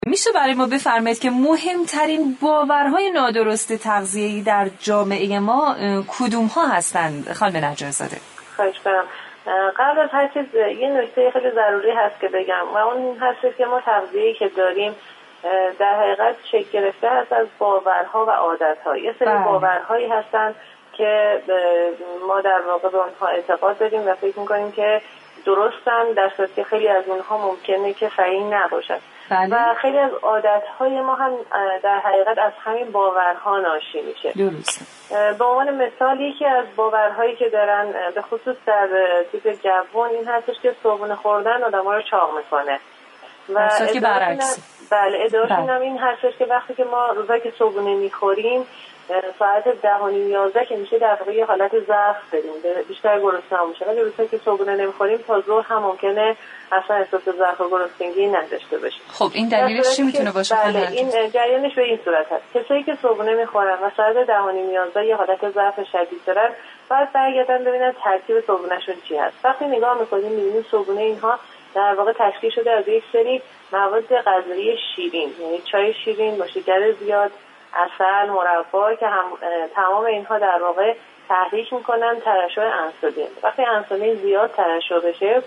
میشه برای ما بفرمایید که مهمترین باورهای نادرست تغذیه‌ای در جامعه ما کدوم ها هستند خانم نجارزاده؟ خواهش کنم. قبل از هر چیز یه نکته خیلی ضروری هست که بگم و اون این هست که ما تغذیه‌ای که داریم در حقیقت شکل گرفته هست از باورها و عادت‌ها. یه سری باورهایی هستن که ما در واقع به اونها اعتقاد داریم و فکر می‌کنیم که درستن، در صورتی که خیلی از اونها ممکنه که صحیح نباشن. و خیلی از عادت‌های ما هم در حقیقت از همین باورها ناشی میشه. درسته. به عنوان مثال یکی از باورهایی که دارن به خصوص در تیپ جوان این هستش که صبحونه خوردن آدم‌ها رو چاق میکنه. و که برعکس. بله، ادعاشون هم این هستش که وقتی که ما روزایی که صبحونه میخوریم ساعت 10:30 که میشه در واقع یه حالت ضعف داریم، بیشتر گرسنه میشه. ولی روزایی که صبحونه نمیخوریم تا ظهر هم ممکنه اصلا احساس ضعف و گرسنگی نداشته باشیم. خب این دلیلش چی میتونه باشه؟ بله، این جریانش به این صورت هست. کسایی که صبحونه میخورن و ساعت 10:30 یه حالت ضعف شدید دارن، باید برگردن ببینن ترکیب صبحونه‌شون چی هست. وقتی نگاه میکنیم میبینیم صبحونه اینها در واقع تشکیل شده از یک سری مواد غذایی شیرین، یعنی چای شیرین با شکر زیاد، عسل، مربا که هم تمام اینها در واقع تحریک میکنن ترشح انسولین. وقتی انسولین زیاد ترشح بشه،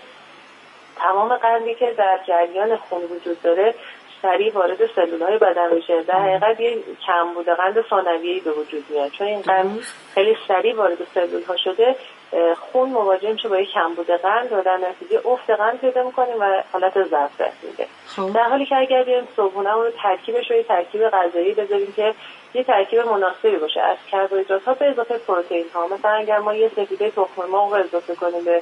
تمام قندی که در جریان خون وجود داره سریع وارد سلول‌های بدن میشه. در حقیقت یه کمبود قند ثانویه‌ای به وجود میاد، چون این قند خیلی سریع وارد سلول‌ها شده، خون مواجه میشه با یک کمبود قند و در نتیجه افت قند پیدا می‌کنیم و حالت ضعف دست میده. در حالی که اگر بیایم صبحونه‌مون رو ترکیبش رو یه ترکیب غذایی بذاریم که یه ترکیب مناسبی باشه از کربوهیدرات‌ها به اضافه پروتئین‌ها، مثلا اگر ما یه سفیده تخم مرغ اضافه کنیم به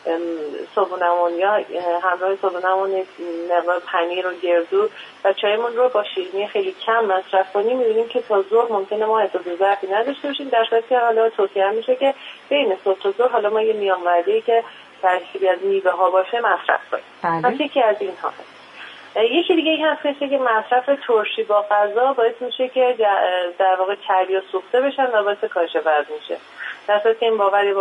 صبحونه‌مون یا همراه صبحونه‌مون مقدار پنیر و گردو و چایمون رو با شیرینی خیلی کم مصرف کنیم، می‌بینیم که تا ظهر ممکنه ما احساس ضعفی نداشته باشیم، در صورتی که حالا توصیه میشه که بین صبح تا ظهر حالا ما یه میان وعده‌ای که ترکیبی از میوه‌ها باشه مصرف کنیم. پس یکی از اینها هست. یکی دیگه این هست که مصرف ترشی با غذا باعث میشه که در واقع چربی‌ها سوخته بشن و باعث کاهش وزن میشه. در صورتی که این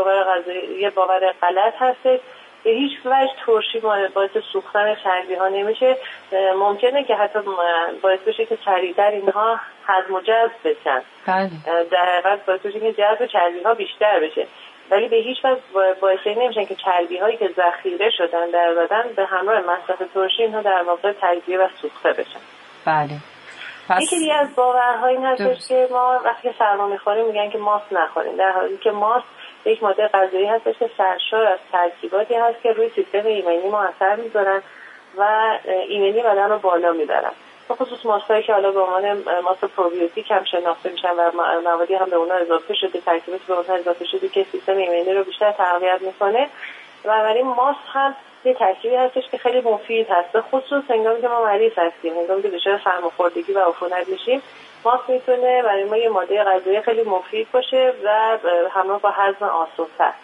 یه باور غلط هستش. به هیچ وجه ترشی باعث سوختن چربی‌ها نمیشه. ممکنه که حتی باعث بشه که سریع‌تر اینها هضم و جذب بشن. در حقیقت باعث بشه که جذب چربی‌ها بیشتر بشه. ولی به هیچ وجه باعث نمیشن که چربی‌هایی که ذخیره شدن در بدن به همراه مصرف ترشی اینها در واقع تجزیه و سوخته بشن. بله. یکی دیگه از باورها این هستش که ما وقتی که سرما می‌خوریم میگن که ماست نخوریم، در حالی که ماست یک ماده غذایی هستش که سرشار از ترکیباتی هست که روی سیستم ایمنی ما اثر می‌ذارن و ایمنی بدن رو بالا میبرن. به خصوص ماستایی که حالا به عنوان ماست پروبیوتیک هم شناخته میشن و موادی هم به اونها اضافه شده، ترکیباتی به اونها اضافه شده که سیستم ایمنی رو بیشتر تقویت میکنه. و برای ماست هم یه ترکیبی هستش که خیلی مفید هست، به خصوص هنگامی که ما مریض هستیم، هنگامی که دچار سرماخوردگی و عفونت میشیم. ماست میتونه برای ما یه ماده غذایی خیلی مفید باشه و همراه با هضم آسان‌تر.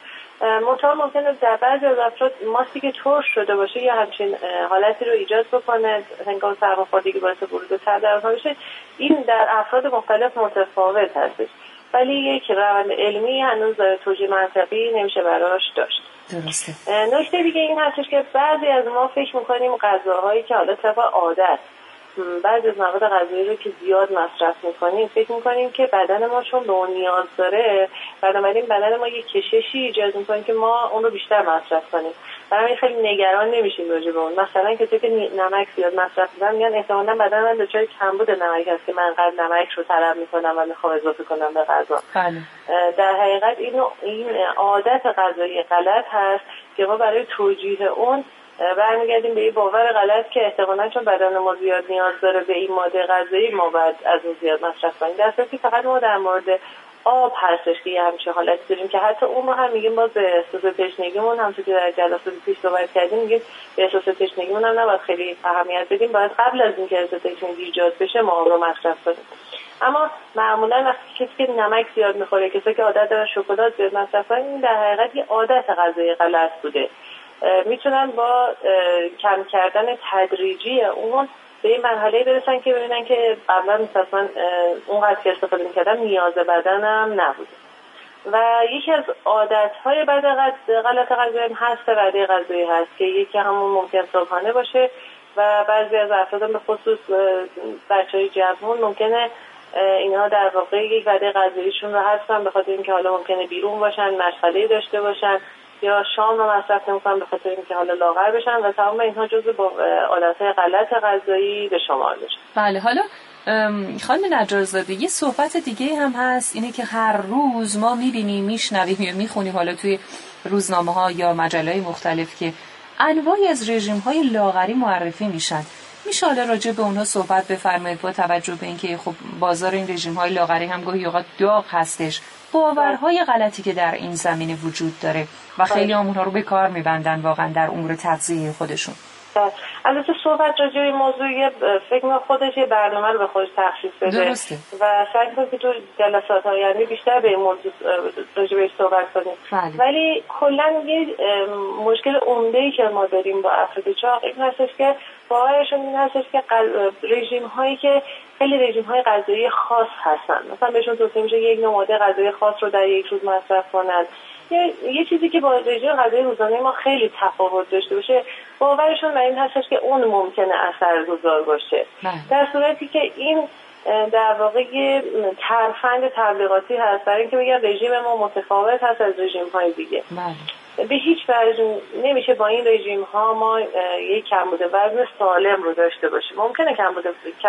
ممکنه در بعضی از افراد ماستی که ترش شده باشه یا همچین حالتی رو ایجاد بکنه هنگام سرماخوردگی باعث ورود تب در اونها بشه. این در افراد مختلف متفاوت هستش، ولی یک روند علمی هنوز توجیه منطقی نمیشه براش داشت. درسته. نکته دیگه این هستش که بعضی از ما فکر میکنیم غذاهایی که حالا طبق عادت بعضی از مواد غذایی رو که زیاد مصرف میکنیم فکر میکنیم که بدن ما چون به اون نیاز داره، بنابراین بدن ما یک کششی ایجاد میکنه که ما اون رو بیشتر مصرف کنیم. برای خیلی نگران نمیشیم راجع به اون. مثلا کسی که نمک زیاد مصرف میکنن میگن احتمالاً بدن من دچار کمبود نمک هست که من انقدر نمک رو طلب میکنم و میخوام اضافه کنم به غذا. در حقیقت این عادت غذایی غلط هست که ما برای توجیه اون برمیگردیم به این باور غلط که احتمالاً چون بدن ما زیاد نیاز داره به این ماده غذایی ما باید از اون زیاد مصرف کنیم. در صورتی که فقط ما در مورد آب هستش که یه همچین حالتی داریم که حتی اون رو هم میگیم باز به احساس تشنگیمون، همونطور که در جلسات پیش صحبت کردیم میگیم به احساس تشنگیمون هم نباید خیلی اهمیت بدیم، باید قبل از اینکه احساس تشنگی ایجاد بشه ما آب رو مصرف کنیم. اما معمولا وقتی کسی که نمک زیاد میخوره، کسی که عادت داره شکلات زیاد مصرف کنه، این در حقیقت یه عادت غذایی غلط بوده. میتونن با کم کردن تدریجی اون به این مرحله برسن که ببینن که قبلا مثلا اونقدر که استفاده میکردم نیاز بدنم نبوده. و یکی از عادتهای غلط غذایی هست وعده غذایی هست که یکی همون ممکن صبحانه باشه و بعضی از افراد به خصوص بچهای جوان ممکنه اینها در واقع یک وعده غذاییشون رو حذفن به خاطر اینکه حالا ممکنه بیرون باشن، مشغله‌ای داشته باشن یا شام رو مصرف نمی‌کنن به خاطر اینکه حالا لاغر بشن و تمام اینها جزو با عادت‌های غلط غذایی به شمار میشه. بله. حالا خانم نجارزاده یه صحبت دیگه هم هست، اینه که هر روز ما می‌بینیم، میشنویم یا میخونیم حالا توی روزنامه‌ها یا مجله‌های مختلف که انواعی از رژیم‌های لاغری معرفی میشن. میشه حالا راجع به اونها صحبت بفرمایید با توجه به اینکه خب بازار این رژیم‌های لاغری هم گاهی اوقات داغ هستش، باورهای غلطی که در این زمینه وجود داره و خیلی هم اونها رو به کار میبندن واقعا در امور تغذیه خودشون. البطه صحبت راجع به این موضوع فکر می‌کنم خودش یه برنامه رو به خودش تخصیص بده. درسته. و سعی کنیم که تو جلسات آینده بیشتر به این موضوع راجع بهش صحبت کنیم. ولی کلا یه مشکل عمده‌ای که ما داریم با افراد چاق این هستش که باورشون این هستش که رژیم‌هایی که خیلی رژیم‌های غذایی خاص هستن، مثلا بهشون توصیه میشه یک نوع ماده غذایی خاص رو در یک روز مصرف کنن، یه چیزی که با رژیم غذایی روزانه ما خیلی تفاوت داشته باشه، باورشون بر این هستش که اون ممکنه اثرگذار باشه. در صورتی که این در واقع یه ترفند تبلیغاتی هست برای اینکه بگن رژیم ما متفاوت هست از رژیم‌های دیگه. به هیچ وجه نمیشه با این رژیم‌ها ما یک کمبود وزن سالم رو داشته باشیم. ممکنه کمبود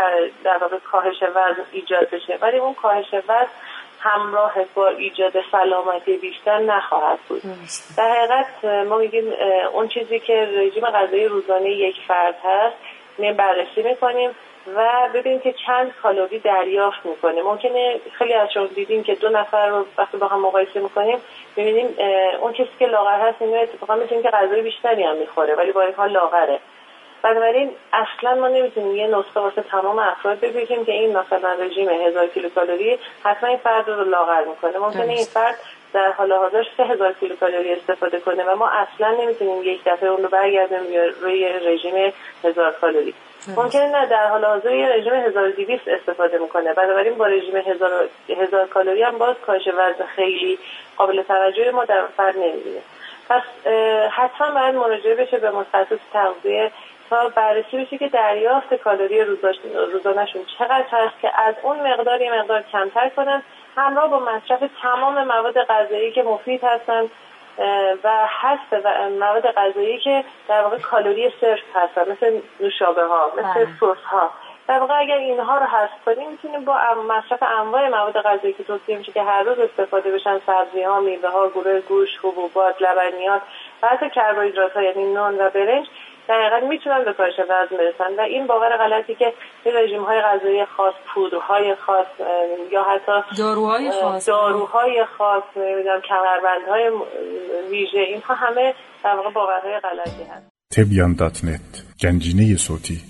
در واقع کاهش وزن ایجاد بشه، ولی اون کاهش وزن همراه با ایجاد سلامتی بیشتر نخواهد بود. در حقیقت ما میگیم اون چیزی که رژیم غذایی روزانه یک فرد هست بررسی میکنیم و ببینیم که چند کالری دریافت میکنه. ممکنه خیلی از شما دیدیم که دو نفر رو وقتی با هم مقایسه میکنیم ببینیم اون کسی که لاغر هست اینو اتفاقا میتونیم که غذای بیشتری هم میخوره ولی با این حال لاغره. بنابراین اصلا ما نمیتونیم یه نسخه واسه تمام افراد بگیم که این مثلا رژیم 1000 کیلوکالری حتما این فرد رو لاغر میکنه. ممکنه این فرد در حال حاضر 3000 کیلوکالری استفاده کنه و ما اصلا نمیتونیم یک دفعه اون رو برگردیم روی رژیم 1000 کالری. ممکنه نه در حال حاضر یه رژیم 1200 استفاده میکنه، بنابراین با رژیم 1000 کالری هم باز کاهش وزن خیلی قابل توجهی ما در فرد نمیبینیم. پس حتما باید مراجعه بشه به متخصص تغذیه تا بررسی بشه که دریافت کالری روزانه‌شون چقدر هست که از اون مقدار یه مقدار کمتر کنن، همراه با مصرف تمام مواد غذایی که مفید هستن و حذف مواد غذایی که در واقع کالری صرف هستن، مثل نوشابه ها، مثل سس ها. در واقع اگر اینها رو حذف کنیم میتونیم با مصرف انواع مواد غذایی که توصیه میشه که هر روز استفاده بشن، سبزی ها، میوه ها، گوره گوشت، حبوبات، لبنیات و حتی کربوهیدرات ها یعنی نان و برنج در حقیقت میتونن به کاهش وزن برسن. و این باور غلطی که رژیم‌های غذایی خاص، پودرهای خاص یا حتی داروهای خاص نمیدونم کمربندهای ویژه، اینها همه در واقع باورهای غلطی هست. تبیان.net گنجینه صوتی